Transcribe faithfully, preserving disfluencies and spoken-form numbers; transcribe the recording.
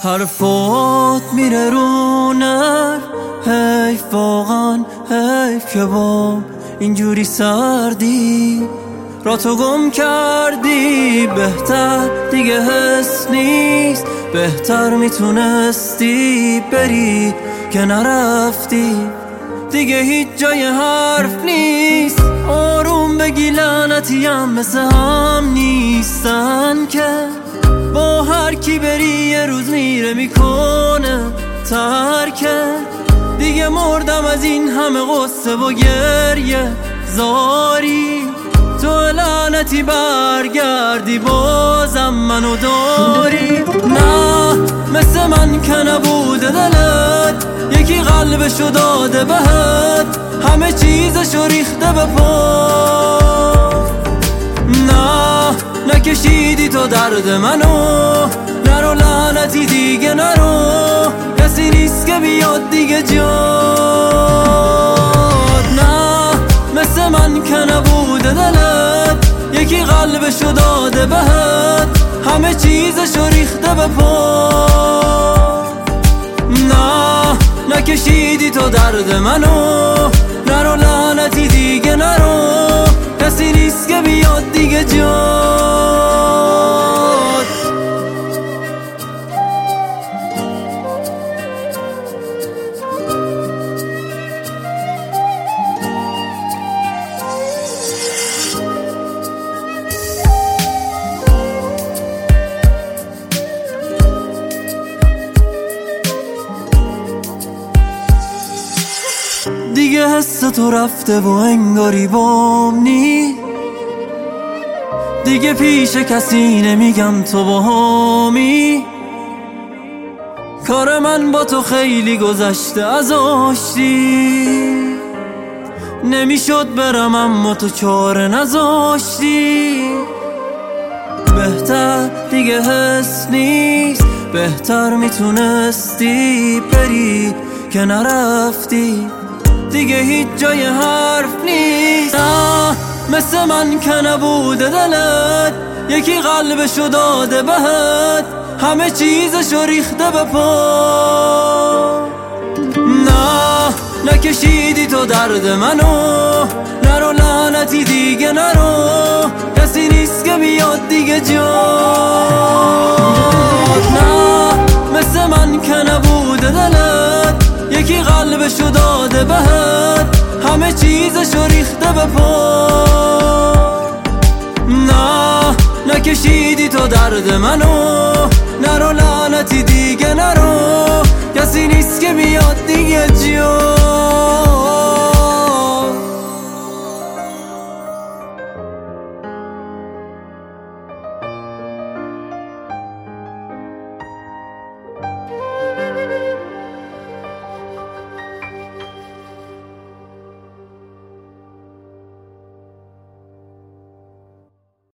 حرفات میره رو نر، حیف واقعا حیف که بام اینجوری سردی را تو گم کردی. بهتر دیگه حس نیست، بهتر میتونستی بری که نرفتی. دیگه هیچ جای حرف نیست، آروم بگی لعنتیم مثل هم نیستن که با هر کی بری یه روز میره میکنه ترکه. دیگه مردم از این همه قصه و گریه زاری، تو لعنتی برگردی بازم منو داری. نه مثل من که نبوده دلت، یکی قلبشو داده بهت، همه چیزشو ریخته به پا. نه نکشیدی تو درد منو، نرو لعنتی دیگه نرو، کسی نیست که بیاد دیگه جاد. نه مثل من که نبوده دلت، یکی قلبشو داده بهت، همه چیزشو ریخته به پا. نه نکشیدی تو درد منو، نرو لعنتی دیگه نرو، کسی نیست که بیاد دیگه جاد. دیگه حس تو رفته و انگاری بام نی، دیگه پیش کسی نمیگم تو باهامی. کار من با تو خیلی گذشته از آشتی، نمیشد برم اما تو چاره نذاشتی. بهتر دیگه حس نیست، بهتر میتونستی بری که نرفتی. دیگه هیچ جای حرف نیست. نه مثل من که نبوده دلت، یکی قلبشو داده بهت، همه چیزشو ریخته به پا. نه نکشیدی تو درد منو، نرو لعنتی دیگه نرو، کسی نیست که بیاد دیگه جاد. نه مثل من که نبوده دلت، یکی قلبشو داده بهت، همه چیزشو ریخته به پا. نه نکشیدی تو درد منو، نرو لعنتی دیگه نرو، کسی نیست که بیاد دیگه جا.